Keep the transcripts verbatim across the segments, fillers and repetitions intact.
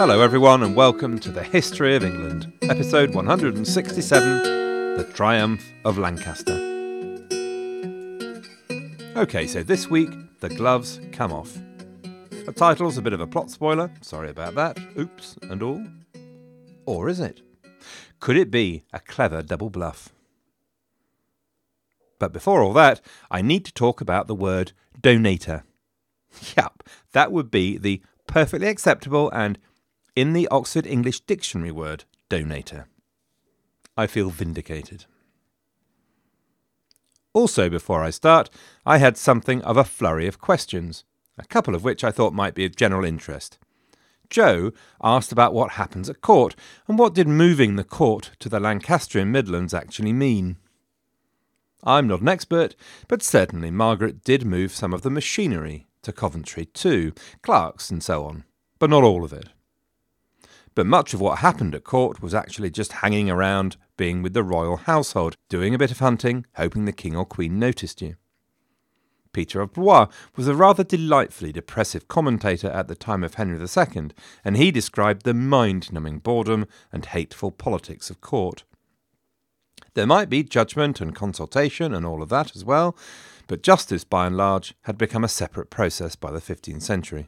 Hello everyone and welcome to the History of England, episode one hundred sixty-seven, The Triumph of Lancaster. Okay, so this week, the gloves come off. The title's a bit of a plot spoiler, sorry about that, oops and all. Or is it? Could it be a clever double bluff? But before all that, I need to talk about the word donator. Yup, that would be the perfectly acceptable and, in the Oxford English Dictionary word, donator. I feel vindicated. Also, before I start, I had something of a flurry of questions, a couple of which I thought might be of general interest. Joe asked about what happens at court, and what did moving the court to the Lancastrian Midlands actually mean. I'm not an expert, but certainly Margaret did move some of the machinery to Coventry too, clerks and so on, but not all of it. But much of what happened at court was actually just hanging around, being with the royal household, doing a bit of hunting, hoping the king or queen noticed you. Peter of Blois was a rather delightfully depressive commentator at the time of Henry the Second, and he described the mind-numbing boredom and hateful politics of court. There might be judgment and consultation and all of that as well, but justice, by and large, had become a separate process by the fifteenth century.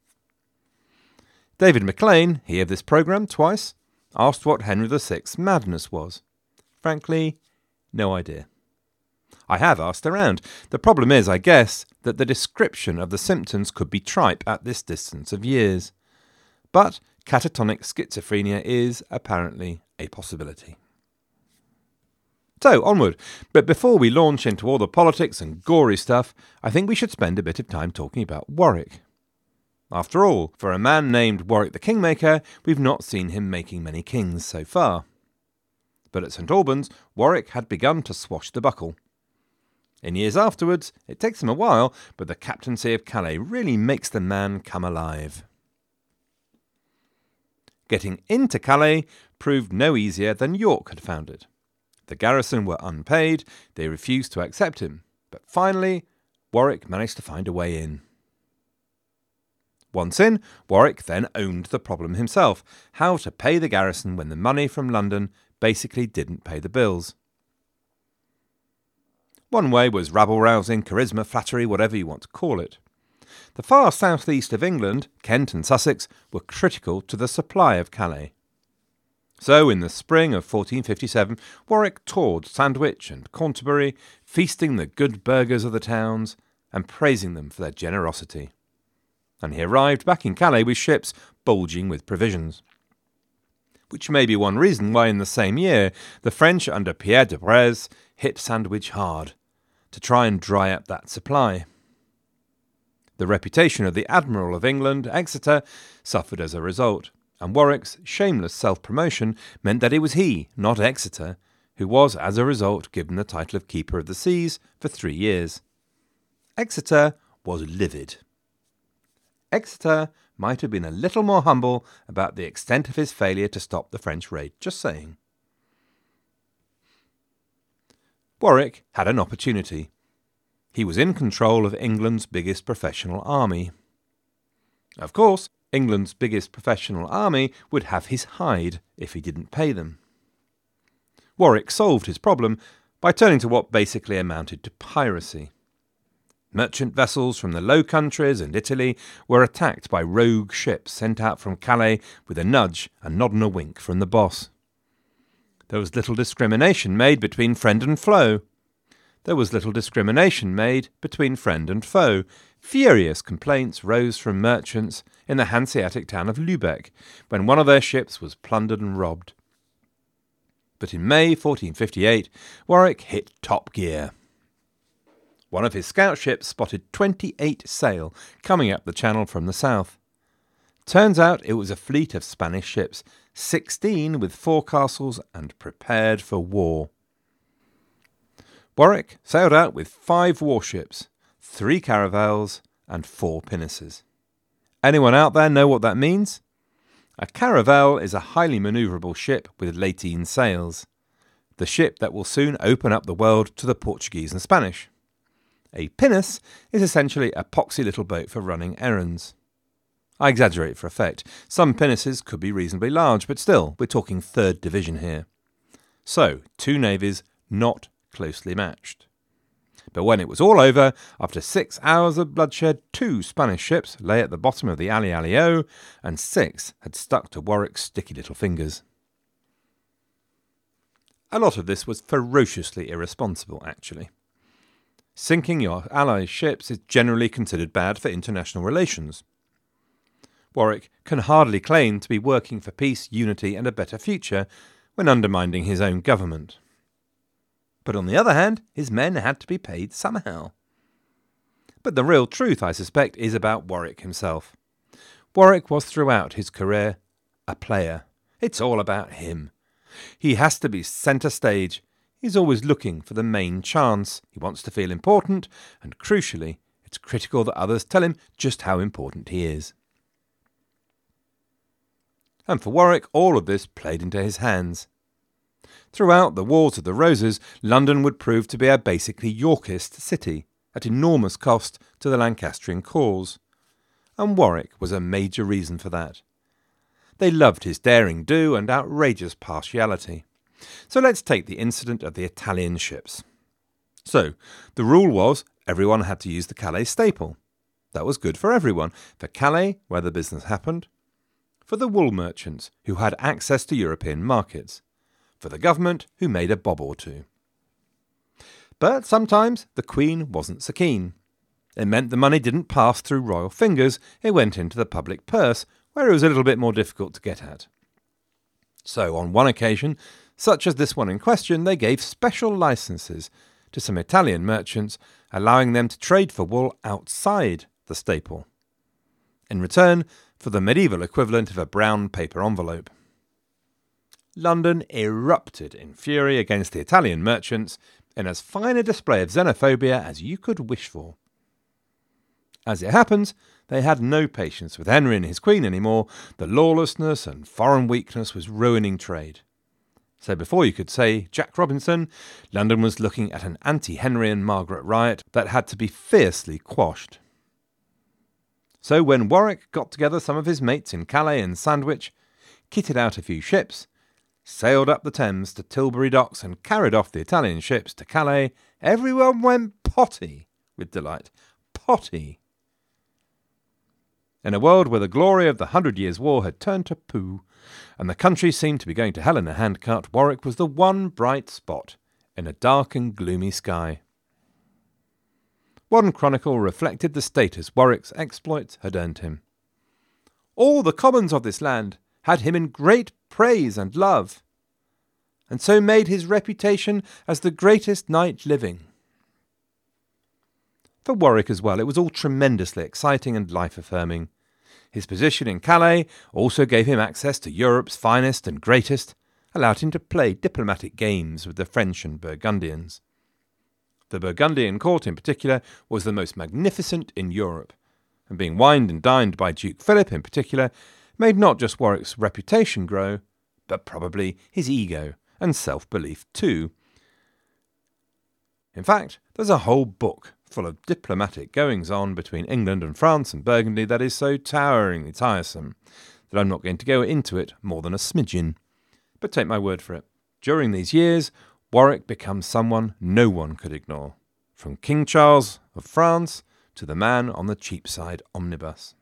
David MacLean, he of this programme twice, asked what Henry the Sixth's madness was. Frankly, no idea. I have asked around. The problem is, I guess, that the description of the symptoms could be tripe at this distance of years. But catatonic schizophrenia is, apparently, a possibility. So, onward. But before we launch into all the politics and gory stuff, I think we should spend a bit of time talking about Warwick. After all, for a man named Warwick the Kingmaker, we've not seen him making many kings so far. But at St Albans, Warwick had begun to swashbuckle. In years afterwards, it takes him a while, but the captaincy of Calais really makes the man come alive. Getting into Calais proved no easier than York had found it. The garrison were unpaid, they refused to accept him, but finally, Warwick managed to find a way in. Once in, Warwick then owned the problem himself, how to pay the garrison when the money from London basically didn't pay the bills. One way was rabble-rousing, charisma, flattery, whatever you want to call it. The far southeast of England, Kent and Sussex, were critical to the supply of Calais. So, in the spring of fourteen fifty-seven, Warwick toured Sandwich and Canterbury, feasting the good burghers of the towns and praising them for their generosity. And he arrived back in Calais with ships bulging with provisions. Which may be one reason why in the same year the French under Pierre de Breze hit Sandwich hard, to try and dry up that supply. The reputation of the Admiral of England, Exeter, suffered as a result, and Warwick's shameless self-promotion meant that it was he, not Exeter, who was as a result given the title of Keeper of the Seas for three years. Exeter was livid. Exeter might have been a little more humble about the extent of his failure to stop the French raid, just saying. Warwick had an opportunity. He was in control of England's biggest professional army. Of course, England's biggest professional army would have his hide if he didn't pay them. Warwick solved his problem by turning to what basically amounted to piracy. Merchant vessels from the Low Countries and Italy were attacked by rogue ships sent out from Calais with a nudge and nod and a wink from the boss. There was little discrimination made between friend and foe. There was little discrimination made between friend and foe. Furious complaints rose from merchants in the Hanseatic town of Lübeck when one of their ships was plundered and robbed. But in May fourteen fifty-eight, Warwick hit top gear. One of his scout ships spotted twenty-eight sail coming up the channel from the south. Turns out it was a fleet of Spanish ships, sixteen with forecastles and prepared for war. Warwick sailed out with five warships, three caravels and four pinnaces. Anyone out there know what that means? A caravel is a highly manoeuvrable ship with lateen sails, the ship that will soon open up the world to the Portuguese and Spanish. A pinnace is essentially a poxy little boat for running errands. I exaggerate for effect. Some pinnaces could be reasonably large, but still, we're talking third division here. So, two navies not closely matched. But when it was all over, after six hours of bloodshed, two Spanish ships lay at the bottom of the Ali Ali-O, and six had stuck to Warwick's sticky little fingers. A lot of this was ferociously irresponsible, actually. Sinking your allies' ships is generally considered bad for international relations. Warwick can hardly claim to be working for peace, unity and a better future when undermining his own government. But on the other hand, his men had to be paid somehow. But the real truth, I suspect, is about Warwick himself. Warwick was throughout his career a player. It's all about him. He has to be centre stage. He's always looking for the main chance. He wants to feel important, and crucially, it's critical that others tell him just how important he is. And for Warwick, all of this played into his hands. Throughout the Wars of the Roses, London would prove to be a basically Yorkist city, at enormous cost to the Lancastrian cause. And Warwick was a major reason for that. They loved his daring do and outrageous partiality. So let's take the incident of the Italian ships. So, the rule was everyone had to use the Calais staple. That was good for everyone, for Calais, where the business happened, for the wool merchants, who had access to European markets, for the government, who made a bob or two. But sometimes the Queen wasn't so keen. It meant the money didn't pass through royal fingers, it went into the public purse, where it was a little bit more difficult to get at. So on one occasion, such as this one in question, they gave special licences to some Italian merchants, allowing them to trade for wool outside the staple, in return for the medieval equivalent of a brown paper envelope. London erupted in fury against the Italian merchants in as fine a display of xenophobia as you could wish for. As it happens, they had no patience with Henry and his queen anymore. The lawlessness and foreign weakness was ruining trade. So before you could say Jack Robinson, London was looking at an anti-Henry and Margaret riot that had to be fiercely quashed. So when Warwick got together some of his mates in Calais and Sandwich, kitted out a few ships, sailed up the Thames to Tilbury Docks and carried off the Italian ships to Calais, everyone went potty with delight. Potty. In a world where the glory of the Hundred Years' War had turned to poo, and the country seemed to be going to hell in a handcart, Warwick was the one bright spot in a dark and gloomy sky. One chronicle reflected the status Warwick's exploits had earned him. All the commons of this land had him in great praise and love, and so made his reputation as the greatest knight living. For Warwick as well, it was all tremendously exciting and life-affirming. His position in Calais also gave him access to Europe's finest and greatest, allowed him to play diplomatic games with the French and Burgundians. The Burgundian court in particular was the most magnificent in Europe, and being wined and dined by Duke Philip in particular made not just Warwick's reputation grow, but probably his ego and self-belief too. In fact, there's a whole book full of diplomatic goings-on between England and France and Burgundy that is so toweringly tiresome that I'm not going to go into it more than a smidgen. But take my word for it, during these years, Warwick becomes someone no one could ignore, from King Charles of France to the man on the Cheapside omnibus.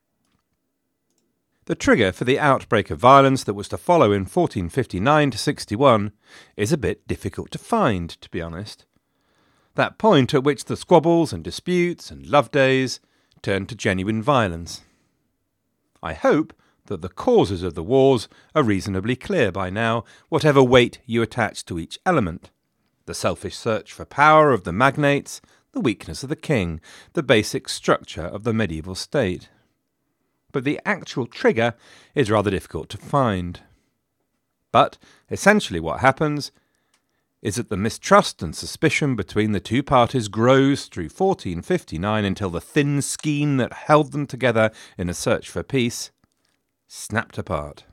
The trigger for the outbreak of violence that was to follow in fourteen fifty-nine to sixty-one is a bit difficult to find, to be honest. That point at which the squabbles and disputes and love days turned to genuine violence. I hope that the causes of the wars are reasonably clear by now, whatever weight you attach to each element. The selfish search for power of the magnates, the weakness of the king, the basic structure of the medieval state. But the actual trigger is rather difficult to find. But essentially what happens is that the mistrust and suspicion between the two parties grows through fourteen fifty-nine until the thin skein that held them together in a search for peace snapped apart.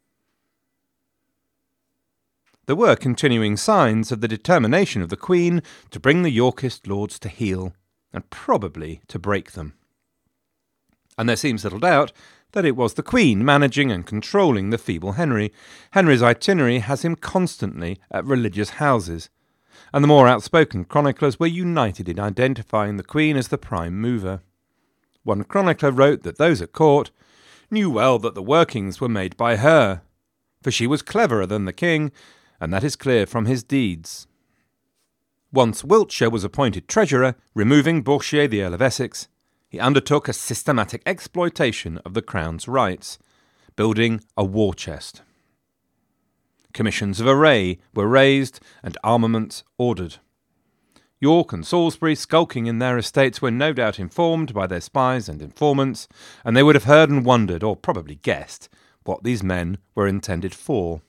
There were continuing signs of the determination of the Queen to bring the Yorkist lords to heel, and probably to break them. And there seems little doubt that it was the Queen managing and controlling the feeble Henry. Henry's itinerary has him constantly at religious houses, and the more outspoken chroniclers were united in identifying the Queen as the prime mover. One chronicler wrote that those at court knew well that the workings were made by her, for she was cleverer than the king, and that is clear from his deeds. Once Wiltshire was appointed treasurer, removing Bourchier, the Earl of Essex, he undertook a systematic exploitation of the Crown's rights, building a war chest. Commissions of array were raised and armaments ordered. York and Salisbury, skulking in their estates, were no doubt informed by their spies and informants, and they would have heard and wondered, or probably guessed, what these men were intended for.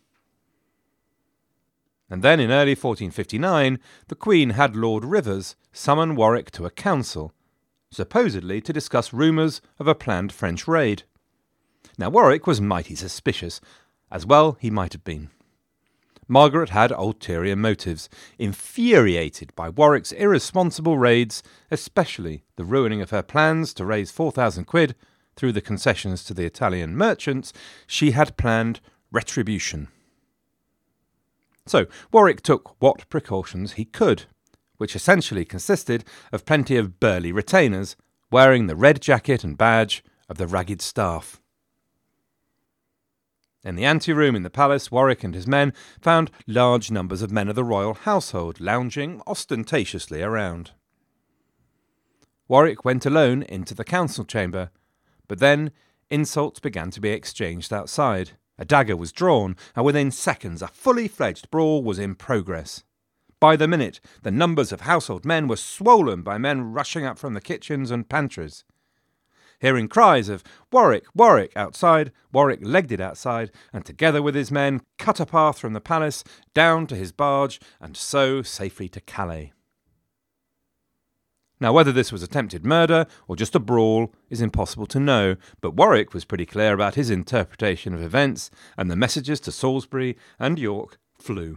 And then in early fourteen fifty-nine, the Queen had Lord Rivers summon Warwick to a council, supposedly to discuss rumours of a planned French raid. Now Warwick was mighty suspicious, as well he might have been. Margaret had ulterior motives, infuriated by Warwick's irresponsible raids, especially the ruining of her plans to raise four thousand quid through the concessions to the Italian merchants. She had planned retribution. So Warwick took what precautions he could, which essentially consisted of plenty of burly retainers wearing the red jacket and badge of the Ragged Staff. In the anteroom in the palace, Warwick and his men found large numbers of men of the royal household lounging ostentatiously around. Warwick went alone into the council chamber, but then insults began to be exchanged outside. A dagger was drawn, and within seconds a fully fledged brawl was in progress. By the minute, the numbers of household men were swollen by men rushing up from the kitchens and pantries. Hearing cries of "Warwick, Warwick" outside, Warwick legged it outside, and together with his men cut a path from the palace down to his barge, and so safely to Calais. Now, whether this was attempted murder or just a brawl is impossible to know, but Warwick was pretty clear about his interpretation of events, and the messages to Salisbury and York flew.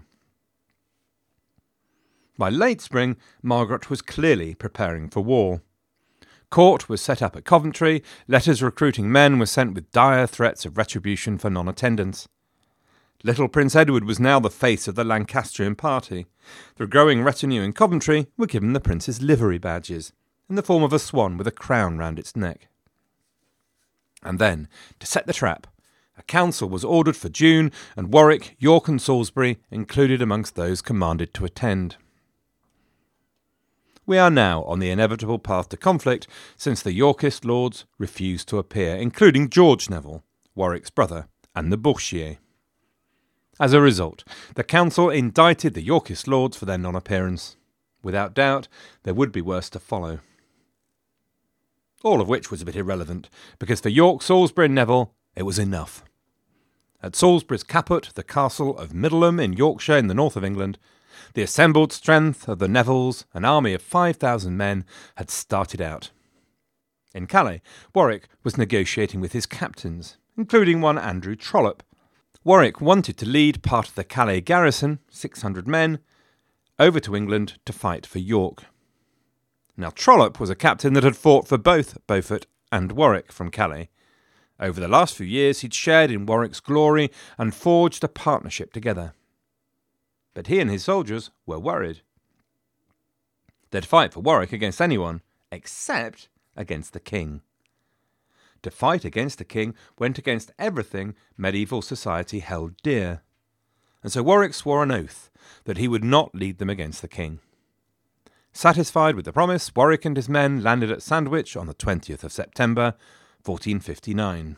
By late spring, Margaret was clearly preparing for war. Court was set up at Coventry, letters recruiting men were sent with dire threats of retribution for non-attendance. Little Prince Edward was now the face of the Lancastrian party. The growing retinue in Coventry were given the prince's livery badges, in the form of a swan with a crown round its neck. And then, to set the trap, a council was ordered for June, and Warwick, York and Salisbury included amongst those commanded to attend. We are now on the inevitable path to conflict, since the Yorkist lords refused to appear, including George Neville, Warwick's brother, and the Bourchier. As a result, the council indicted the Yorkist lords for their non-appearance. Without doubt, there would be worse to follow. All of which was a bit irrelevant, because for York, Salisbury and Neville, it was enough. At Salisbury's caput, the castle of Middleham in Yorkshire in the north of England, the assembled strength of the Nevilles, an army of five thousand men, had started out. In Calais, Warwick was negotiating with his captains, including one Andrew Trollope. Warwick wanted to lead part of the Calais garrison, six hundred men, over to England to fight for York. Now Trollope was a captain that had fought for both Beaufort and Warwick from Calais. Over the last few years he'd shared in Warwick's glory and forged a partnership together. But he and his soldiers were worried. They'd fight for Warwick against anyone, except against the king. To fight against the king went against everything medieval society held dear, and so Warwick swore an oath that he would not lead them against the king. Satisfied with the promise, Warwick and his men landed at Sandwich on the twentieth of September, fourteen fifty-nine.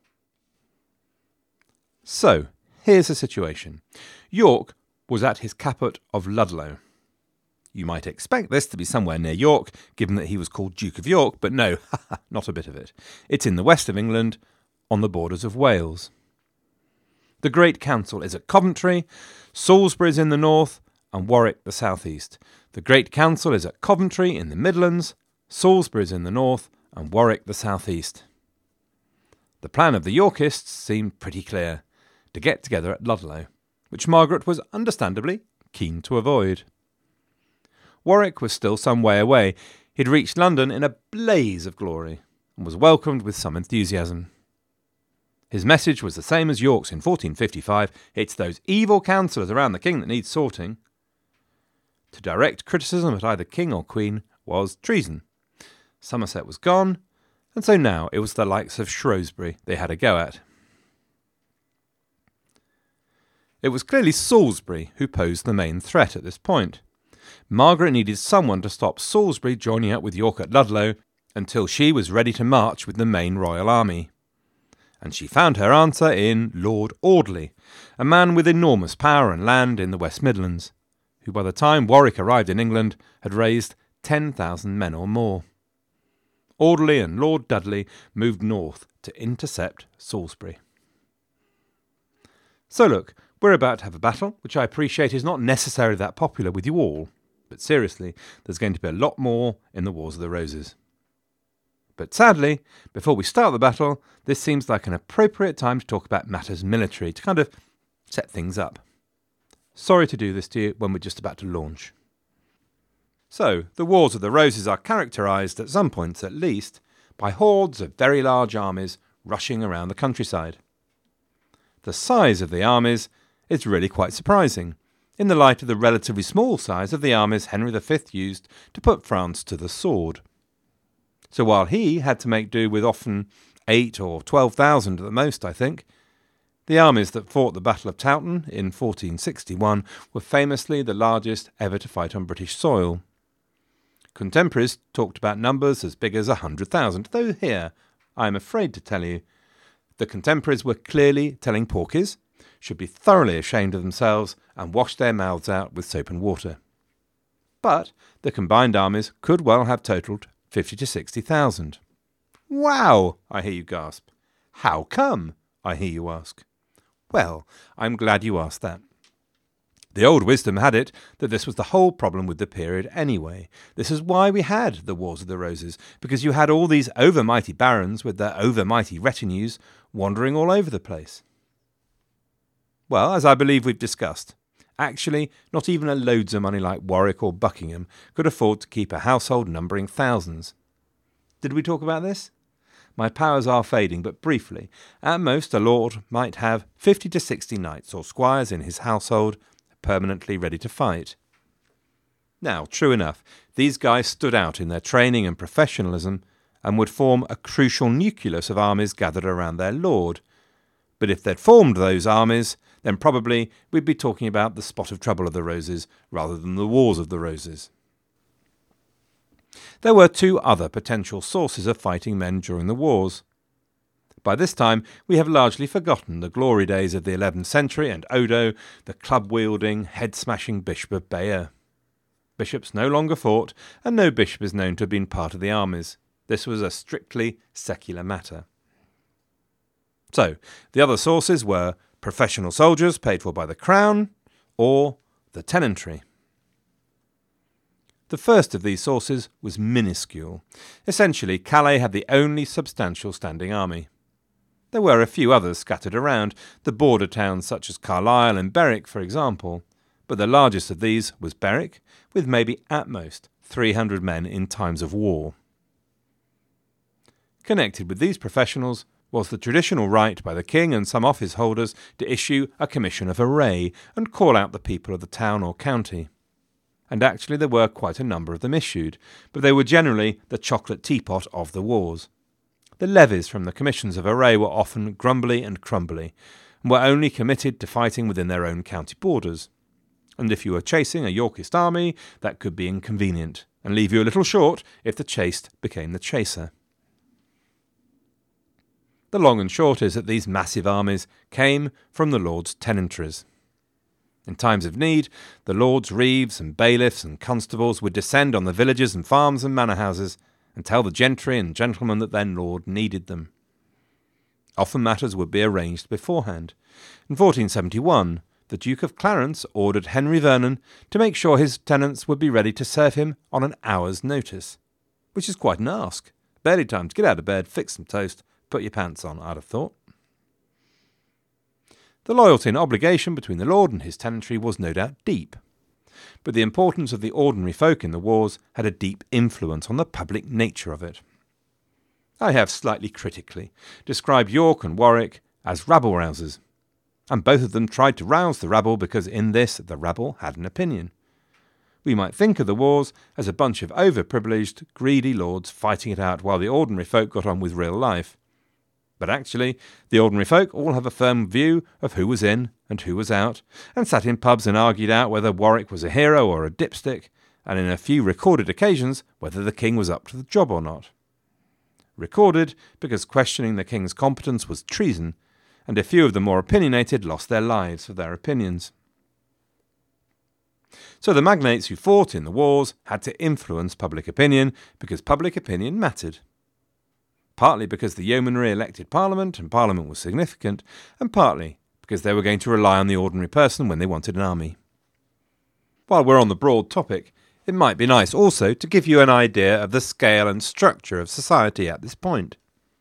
So, here's the situation. York was at his caput of Ludlow. You might expect this to be somewhere near York, given that he was called Duke of York, but no, not a bit of it. It's in the west of England, on the borders of Wales. The Great Council is at Coventry, Salisbury is in the north, and Warwick the southeast. The Great Council is at Coventry in the Midlands, Salisbury is in the north, and Warwick the southeast. The plan of the Yorkists seemed pretty clear, to get together at Ludlow, which Margaret was understandably keen to avoid. Warwick was still some way away. He'd reached London in a blaze of glory, and was welcomed with some enthusiasm. His message was the same as York's in fourteen fifty-five. It's those evil counsellors around the king that need sorting. To direct criticism at either king or queen was treason. Somerset was gone, and so now it was the likes of Shrewsbury they had a go at. It was clearly Salisbury who posed the main threat at this point. Margaret needed someone to stop Salisbury joining up with York at Ludlow until she was ready to march with the main royal army. And she found her answer in Lord Audley, a man with enormous power and land in the West Midlands, who by the time Warwick arrived in England had raised ten thousand men or more. Audley and Lord Dudley moved north to intercept Salisbury. So look, we're about to have a battle, which I appreciate is not necessarily that popular with you all, but seriously, there's going to be a lot more in the Wars of the Roses. But sadly, before we start the battle, this seems like an appropriate time to talk about matters military, to kind of set things up. Sorry to do this to you when we're just about to launch. So, the Wars of the Roses are characterised, at some points at least, by hordes of very large armies rushing around the countryside. The size of the armies is really quite surprising, in the light of the relatively small size of the armies Henry the Fifth used to put France to the sword. So while he had to make do with often eight or twelve thousand at the most, I think, the armies that fought the Battle of Towton in fourteen sixty-one were famously the largest ever to fight on British soil. Contemporaries talked about numbers as big as a hundred thousand, though here, I am afraid to tell you, the contemporaries were clearly telling porkies, should be thoroughly ashamed of themselves and wash their mouths out with soap and water. But the combined armies could well have totalled fifty to sixty thousand. Wow, I hear you gasp. How come, I hear you ask. Well, I'm glad you asked that. The old wisdom had it that this was the whole problem with the period anyway. This is why we had the Wars of the Roses, because you had all these overmighty barons with their overmighty retinues wandering all over the place. Well, as I believe we've discussed, actually not even a loads of money like Warwick or Buckingham could afford to keep a household numbering thousands. Did we talk about this? My powers are fading, but briefly, at most a lord might have fifty to sixty knights or squires in his household, permanently ready to fight. Now, true enough, these guys stood out in their training and professionalism and would form a crucial nucleus of armies gathered around their lord. But if they'd formed those armies, then probably we'd be talking about the Spot of Trouble of the Roses rather than the Wars of the Roses. There were two other potential sources of fighting men during the wars. By this time, we have largely forgotten the glory days of the eleventh century and Odo, the club-wielding, head-smashing Bishop of Bayeux. Bishops no longer fought, and no bishop is known to have been part of the armies. This was a strictly secular matter. So, the other sources were professional soldiers paid for by the crown, or the tenantry. The first of these sources was minuscule. Essentially, Calais had the only substantial standing army. There were a few others scattered around, the border towns such as Carlisle and Berwick, for example, but the largest of these was Berwick, with maybe at most three hundred men in times of war. Connected with these professionals was the traditional right by the king and some office holders to issue a commission of array and call out the people of the town or county. And actually there were quite a number of them issued, but they were generally the chocolate teapot of the wars. The levies from the commissions of array were often grumbly and crumbly, and were only committed to fighting within their own county borders. And if you were chasing a Yorkist army, that could be inconvenient, and leave you a little short if the chased became the chaser. The long and short is that these massive armies came from the lords' tenantries. In times of need, the lords' reeves and bailiffs and constables would descend on the villages and farms and manor houses and tell the gentry and gentlemen that their lord needed them. Often matters would be arranged beforehand. In fourteen seventy-one, the Duke of Clarence ordered Henry Vernon to make sure his tenants would be ready to serve him on an hour's notice, which is quite an ask. Barely time to get out of bed, fix some toast, put your pants on, I'd have thought. The loyalty and obligation between the lord and his tenantry was no doubt deep, but the importance of the ordinary folk in the wars had a deep influence on the public nature of it. I have slightly critically described York and Warwick as rabble-rousers. And both of them tried to rouse the rabble because in this the rabble had an opinion. We might think of the wars as a bunch of overprivileged, greedy lords fighting it out while the ordinary folk got on with real life. But actually, the ordinary folk all have a firm view of who was in and who was out, and sat in pubs and argued out whether Warwick was a hero or a dipstick, and in a few recorded occasions whether the king was up to the job or not. Recorded because questioning the king's competence was treason, and a few of the more opinionated lost their lives for their opinions. So the magnates who fought in the wars had to influence public opinion because public opinion mattered. Partly because the yeomanry elected Parliament and Parliament was significant, and partly because they were going to rely on the ordinary person when they wanted an army. While we're on the broad topic, it might be nice also to give you an idea of the scale and structure of society at this point.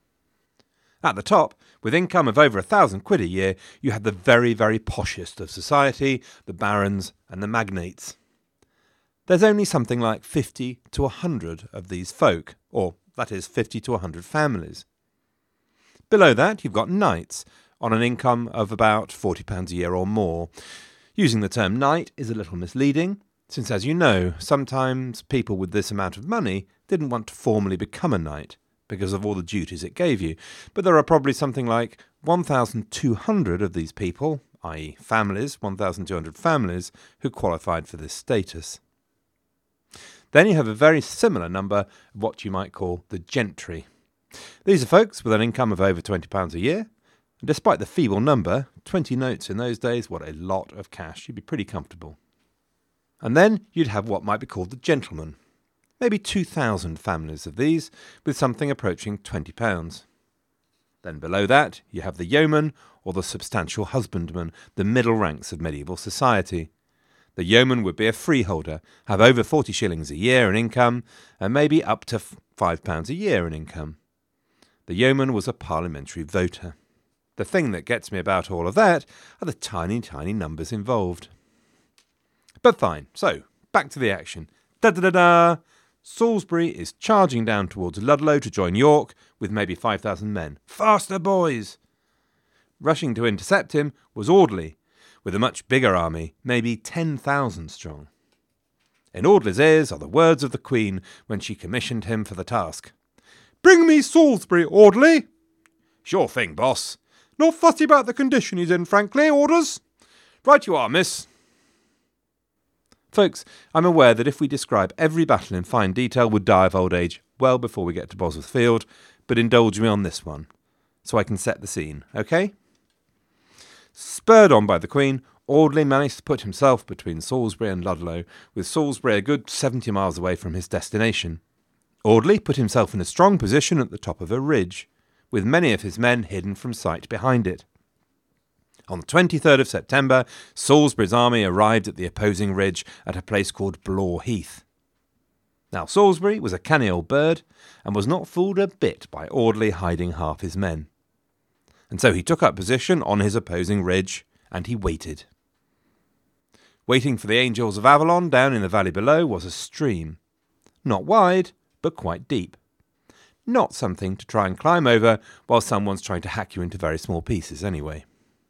At the top, with income of over a thousand quid a year, you had the very, very poshest of society, the barons and the magnates. There's only something like fifty to a hundred of these folk, or that is fifty to a hundred families. Below that, you've got knights, on an income of about forty pounds a year or more. Using the term knight is a little misleading, since, as you know, sometimes people with this amount of money didn't want to formally become a knight, because of all the duties it gave you, but there are probably something like one thousand two hundred of these people, that is families, one thousand two hundred families, who qualified for this status. Then you have a very similar number of what you might call the gentry. These are folks with an income of over twenty pounds a year, and despite the feeble number, twenty notes in those days, what a lot of cash, you'd be pretty comfortable. And then you'd have what might be called the gentlemen. Maybe two thousand families of these, with something approaching twenty pounds. Then below that, you have the yeoman, or the substantial husbandman, the middle ranks of medieval society. The yeoman would be a freeholder, have over forty shillings a year in income, and maybe up to five pounds a year in income. The yeoman was a parliamentary voter. The thing that gets me about all of that are the tiny, tiny numbers involved. But fine, so, back to the action. Da-da-da-da! Salisbury is charging down towards Ludlow to join York with maybe five thousand men. Faster, boys! Rushing to intercept him was Audley, with a much bigger army, maybe ten thousand strong. In Audley's ears are the words of the Queen when she commissioned him for the task. "Bring me Salisbury, Audley!" "Sure thing, boss." "Not fussy about the condition he's in, frankly, orders?" "Right you are, miss." Folks, I'm aware that if we describe every battle in fine detail, we'd die of old age well before we get to Bosworth Field, but indulge me on this one, so I can set the scene, okay? Spurred on by the Queen, Audley managed to put himself between Salisbury and Ludlow, with Salisbury a good seventy miles away from his destination. Audley put himself in a strong position at the top of a ridge, with many of his men hidden from sight behind it. On the twenty-third of September, Salisbury's army arrived at the opposing ridge at a place called Blore Heath. Now Salisbury was a canny old bird, and was not fooled a bit by Audley hiding half his men. And so he took up position on his opposing ridge, and he waited. Waiting for the Angels of Avalon down in the valley below was a stream. Not wide, but quite deep. Not something to try and climb over while someone's trying to hack you into very small pieces anyway.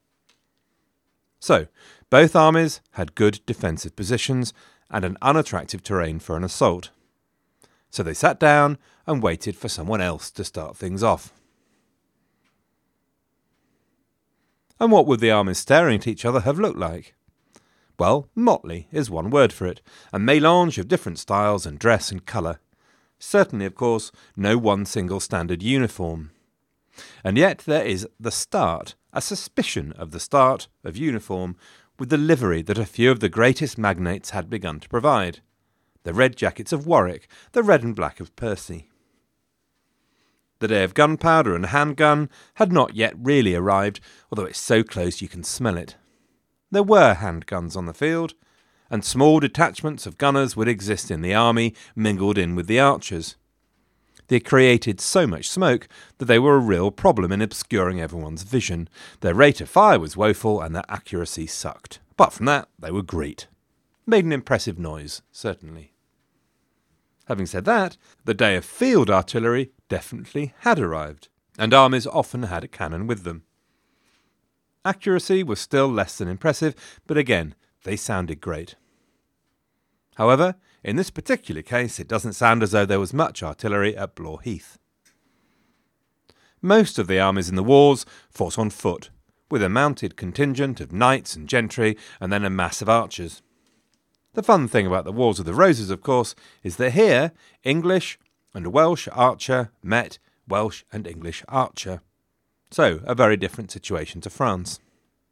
So, both armies had good defensive positions and an unattractive terrain for an assault. So they sat down and waited for someone else to start things off. And what would the armies staring at each other have looked like? Well, motley is one word for it, a mélange of different styles and dress and colour. Certainly, of course, no one single standard uniform. And yet there is the start, a suspicion of the start, of uniform, with the livery that a few of the greatest magnates had begun to provide. The red jackets of Warwick, the red and black of Percy. The day of gunpowder and handgun had not yet really arrived, although it's so close you can smell it. There were handguns on the field, and small detachments of gunners would exist in the army, mingled in with the archers. They created so much smoke that they were a real problem in obscuring everyone's vision. Their rate of fire was woeful and their accuracy sucked. Apart from that, they were great. Made an impressive noise, certainly. Having said that, the day of field artillery definitely had arrived, and armies often had a cannon with them. Accuracy was still less than impressive, but again, they sounded great. However, in this particular case, it doesn't sound as though there was much artillery at Blore Heath. Most of the armies in the wars fought on foot, with a mounted contingent of knights and gentry and then a mass of archers. The fun thing about the Wars of the Roses, of course, is that here English and Welsh archer met Welsh and English archer. So, a very different situation to France.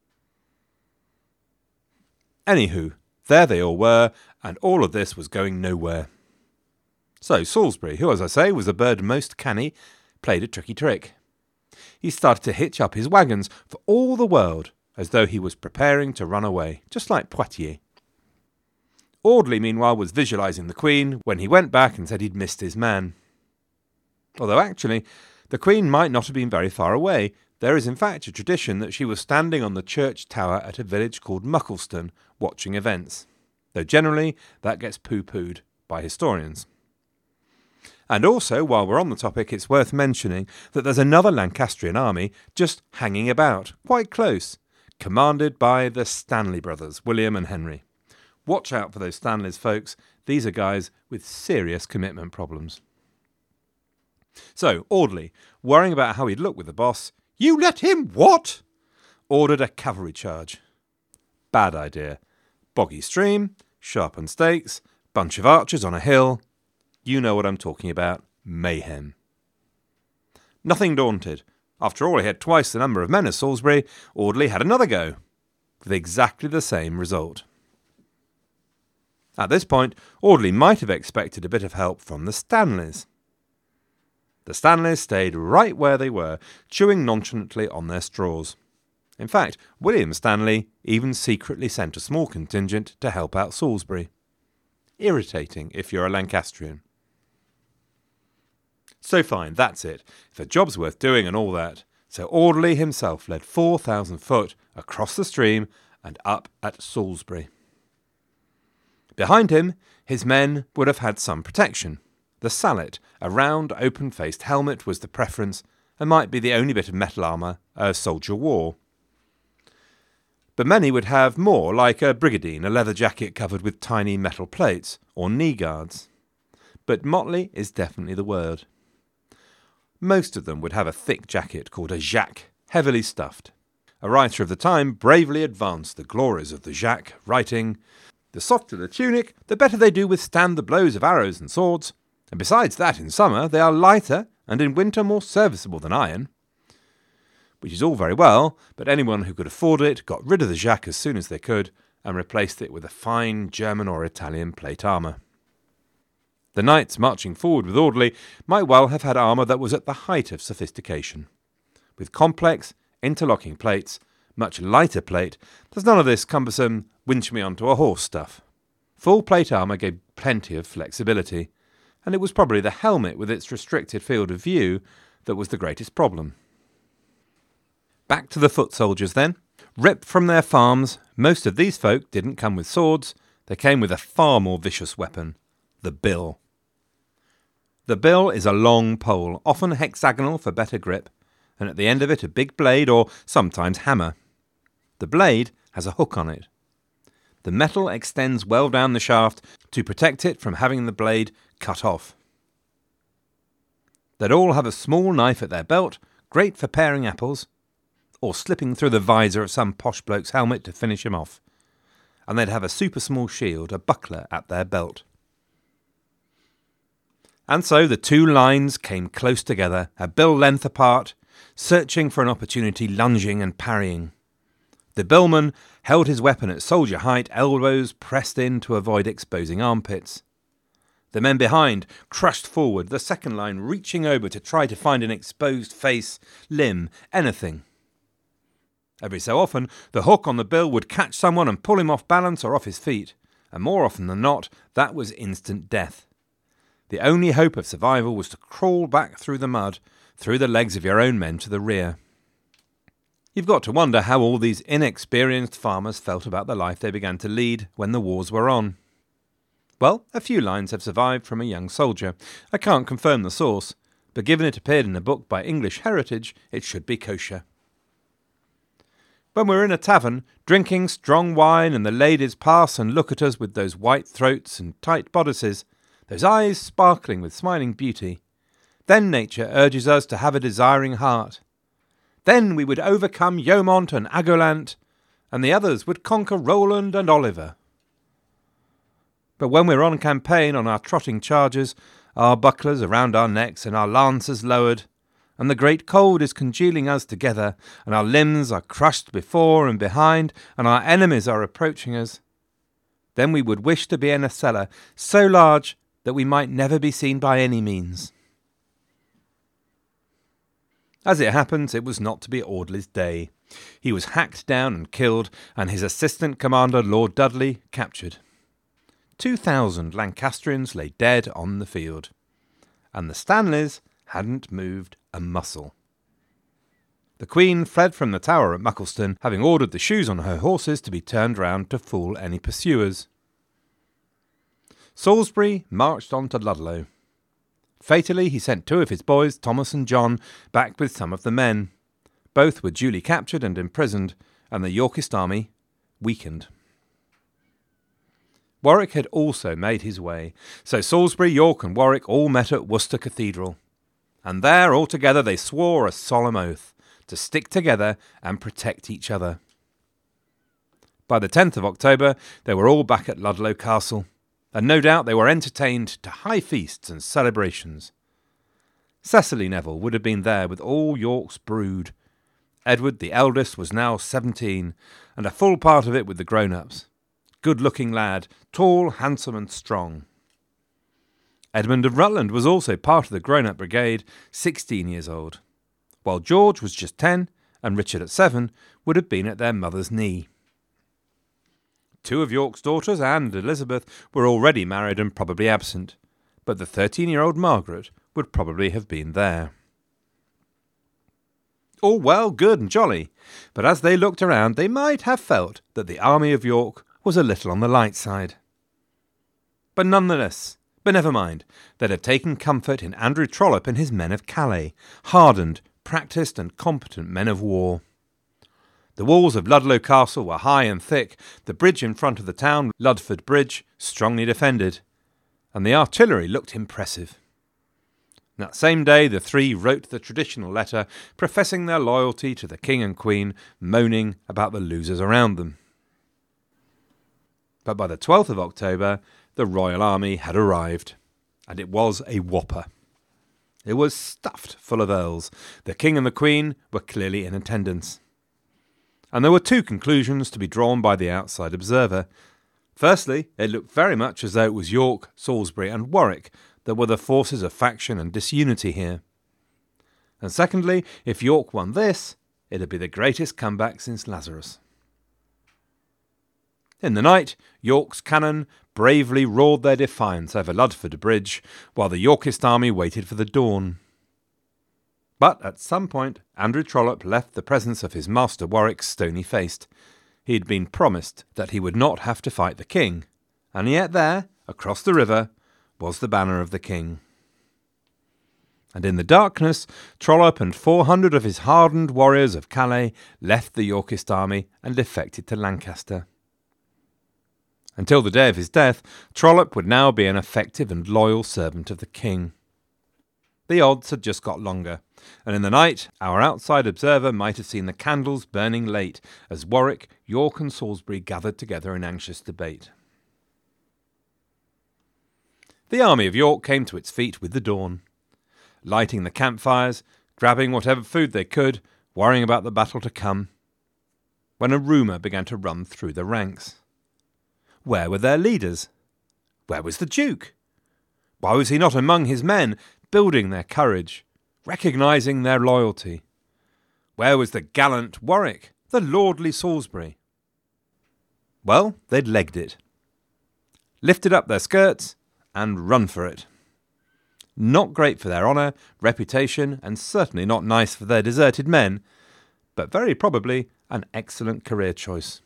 Anywho, there they all were, and all of this was going nowhere. So Salisbury, who, as I say, was the bird most canny, played a tricky trick. He started to hitch up his wagons for all the world as though he was preparing to run away, just like Poitiers. Audley, meanwhile, was visualising the Queen when he went back and said he'd missed his man. Although actually, the Queen might not have been very far away. There is in fact a tradition that she was standing on the church tower at a village called Muckleston, watching events, though generally that gets pooh-poohed by historians. And also, while we're on the topic, it's worth mentioning that there's another Lancastrian army just hanging about, quite close, commanded by the Stanley brothers, William and Henry. Watch out for those Stanleys, folks. These are guys with serious commitment problems. So, Audley, worrying about how he'd look with the boss, "You let him what?" ordered a cavalry charge. Bad idea. Boggy stream, sharpened stakes, bunch of archers on a hill. You know what I'm talking about. Mayhem. Nothing daunted. After all, he had twice the number of men as Salisbury. Audley had another go, with exactly the same result. At this point, Audley might have expected a bit of help from the Stanleys. The Stanleys stayed right where they were, chewing nonchalantly on their straws. In fact, William Stanley even secretly sent a small contingent to help out Salisbury. Irritating if you're a Lancastrian. So fine, that's it. If a job's worth doing and all that. So Audley himself led four thousand foot across the stream and up at Salisbury. Behind him, his men would have had some protection. The sallet, a round, open-faced helmet, was the preference and might be the only bit of metal armour a soldier wore. But many would have more, like a brigandine, a leather jacket covered with tiny metal plates, or knee guards. But motley is definitely the word. Most of them would have a thick jacket called a jacque, heavily stuffed. A writer of the time bravely advanced the glories of the jacque, writing, "The softer the tunic, the better they do withstand the blows of arrows and swords, and besides that, in summer they are lighter, and in winter more serviceable than iron." Which is all very well, but anyone who could afford it got rid of the jacque as soon as they could, and replaced it with a fine German or Italian plate armour. The knights marching forward with Audley might well have had armour that was at the height of sophistication. With complex, interlocking plates, much lighter plate, there's none of this cumbersome winch me onto a horse stuff. Full plate armour gave plenty of flexibility, and it was probably the helmet with its restricted field of view that was the greatest problem. Back to the foot soldiers then. Ripped from their farms, most of these folk didn't come with swords, they came with a far more vicious weapon, the bill. The bill is a long pole, often hexagonal for better grip, and at the end of it a big blade or sometimes hammer. The blade has a hook on it. The metal extends well down the shaft to protect it from having the blade cut off. They'd all have a small knife at their belt, great for paring apples, or slipping through the visor of some posh bloke's helmet to finish him off. And they'd have a super small shield, a buckler, at their belt. And so the two lines came close together, a bill length apart, searching for an opportunity, lunging and parrying. The billman held his weapon at soldier height, elbows pressed in to avoid exposing armpits. The men behind crushed forward, the second line reaching over to try to find an exposed face, limb, anything. Every so often, the hook on the bill would catch someone and pull him off balance or off his feet, and more often than not, that was instant death. The only hope of survival was to crawl back through the mud, through the legs of your own men to the rear. You've got to wonder how all these inexperienced farmers felt about the life they began to lead when the wars were on. Well, a few lines have survived from a young soldier. I can't confirm the source, but given it appeared in a book by English Heritage, it should be kosher. When we're in a tavern, drinking strong wine, and the ladies pass and look at us with those white throats and tight bodices, those eyes sparkling with smiling beauty, then nature urges us to have a desiring heart. Then we would overcome Yeomont and Agolant, and the others would conquer Roland and Oliver. But when we're on campaign on our trotting chargers, our bucklers around our necks and our lances lowered, and the great cold is congealing us together, and our limbs are crushed before and behind, and our enemies are approaching us, then we would wish to be in a cellar so large that we might never be seen by any means. As it happens, it was not to be Audley's day. He was hacked down and killed, and his assistant commander, Lord Dudley, captured. Two thousand Lancastrians lay dead on the field, and the Stanleys hadn't moved a muscle. The Queen fled from the tower at Muckleston, having ordered the shoes on her horses to be turned round to fool any pursuers. Salisbury marched on to Ludlow. Fatally, he sent two of his boys, Thomas and John, back with some of the men. Both were duly captured and imprisoned, and the Yorkist army weakened. Warwick had also made his way, so Salisbury, York and Warwick all met at Worcester Cathedral, and there all together they swore a solemn oath to stick together and protect each other. By the tenth of October they were all back at Ludlow Castle, and no doubt they were entertained to high feasts and celebrations. Cecily Neville would have been there with all York's brood. Edward, the eldest, was now seventeen, and a full part of it with the grown-ups. Good-looking lad, tall, handsome and strong. Edmund of Rutland was also part of the grown-up brigade, sixteen years old, while George was just ten, and Richard at seven would have been at their mother's knee. Two of York's daughters, Anne and Elizabeth, were already married and probably absent, but the thirteen-year-old Margaret would probably have been there. All well, good and jolly, but as they looked around they might have felt that the army of York was a little on the light side. But nonetheless, but never mind, they'd have taken comfort in Andrew Trollope and his men of Calais, hardened, practised and competent men of war. The walls of Ludlow Castle were high and thick, the bridge in front of the town, Ludford Bridge, strongly defended, and the artillery looked impressive. That same day the three wrote the traditional letter professing their loyalty to the King and Queen, moaning about the losers around them. But by the twelfth of October, the Royal Army had arrived, and it was a whopper. It was stuffed full of earls. The King and the Queen were clearly in attendance. And there were two conclusions to be drawn by the outside observer. Firstly, it looked very much as though it was York, Salisbury and Warwick that were the forces of faction and disunity here. And secondly, if York won this, it'd be the greatest comeback since Lazarus. In the night, York's cannon bravely roared their defiance over Ludford Bridge, while the Yorkist army waited for the dawn. But at some point, Andrew Trollope left the presence of his master Warwick stony-faced. He had been promised that he would not have to fight the king, and yet there, across the river, was the banner of the king. And in the darkness, Trollope and four hundred of his hardened warriors of Calais left the Yorkist army and defected to Lancaster. Until the day of his death, Trollope would now be an effective and loyal servant of the king. The odds had just got longer, and in the night our outside observer might have seen the candles burning late as Warwick, York and Salisbury gathered together in anxious debate. The army of York came to its feet with the dawn, lighting the campfires, grabbing whatever food they could, worrying about the battle to come, when a rumour began to run through the ranks. Where were their leaders? Where was the Duke? Why was he not among his men, building their courage, recognising their loyalty? Where was the gallant Warwick, the lordly Salisbury? Well, they'd legged it, lifted up their skirts, and run for it. Not great for their honour, reputation, and certainly not nice for their deserted men, but very probably an excellent career choice.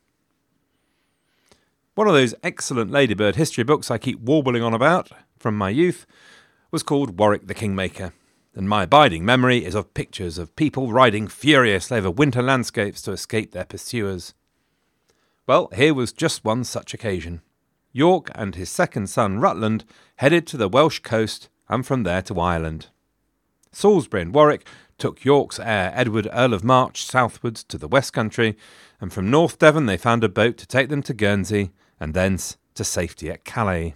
One of those excellent Ladybird history books I keep warbling on about from my youth was called Warwick the Kingmaker, and my abiding memory is of pictures of people riding furiously over winter landscapes to escape their pursuers. Well, here was just one such occasion. York and his second son Rutland headed to the Welsh coast and from there to Ireland. Salisbury and Warwick took York's heir Edward Earl of March southwards to the West Country, and from North Devon they found a boat to take them to Guernsey and thence to safety at Calais.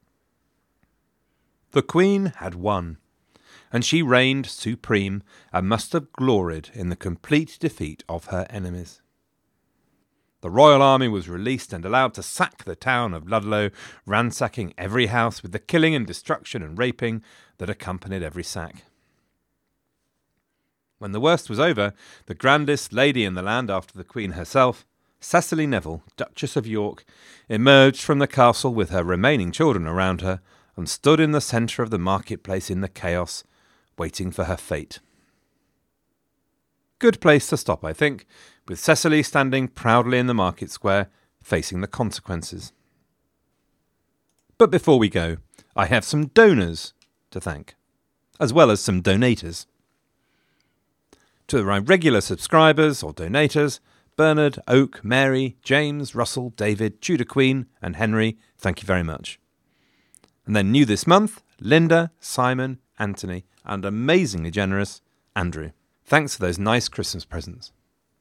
The Queen had won, and she reigned supreme and must have gloried in the complete defeat of her enemies. The royal army was released and allowed to sack the town of Ludlow, ransacking every house with the killing and destruction and raping that accompanied every sack. When the worst was over, the grandest lady in the land after the Queen herself, Cecily Neville, Duchess of York, emerged from the castle with her remaining children around her and stood in the centre of the marketplace in the chaos, waiting for her fate. Good place to stop, I think, with Cecily standing proudly in the market square, facing the consequences. But before we go, I have some donors to thank, as well as some donators. To my regular subscribers or donators, Bernard, Oak, Mary, James, Russell, David, Tudor Queen and Henry, thank you very much. And then new this month, Linda, Simon, Anthony, and amazingly generous, Andrew. Thanks for those nice Christmas presents.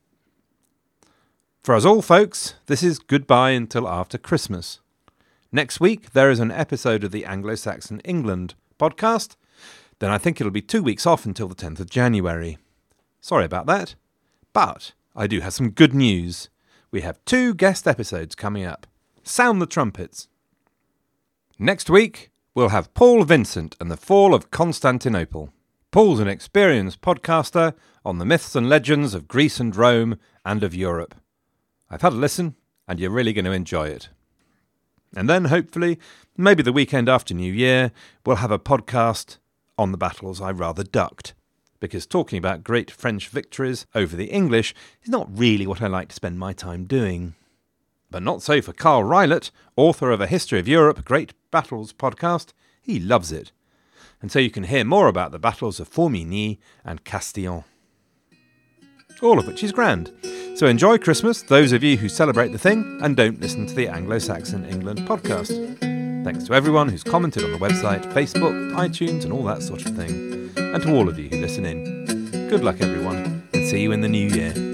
For us all, folks, this is goodbye until after Christmas. Next week, there is an episode of the Anglo-Saxon England podcast. Then I think it'll be two weeks off until the tenth of January. Sorry about that, but I do have some good news. We have two guest episodes coming up. Sound the trumpets. Next week, we'll have Paul Vincent and the Fall of Constantinople. Paul's an experienced podcaster on the myths and legends of Greece and Rome and of Europe. I've had a listen, and you're really going to enjoy it. And then, hopefully, maybe the weekend after New Year, we'll have a podcast on the battles I rather ducked, because talking about great French victories over the English is not really what I like to spend my time doing. But not so for Carl Rylett, author of A History of Europe, Great Battles podcast. He loves it. And so you can hear more about the battles of Formigny and Castillon. All of which is grand. So enjoy Christmas, those of you who celebrate the thing and don't listen to the Anglo-Saxon England podcast. Thanks to everyone who's commented on the website, Facebook, iTunes and all that sort of thing. And to all of you who listen in. Good luck everyone, and see you in the new year.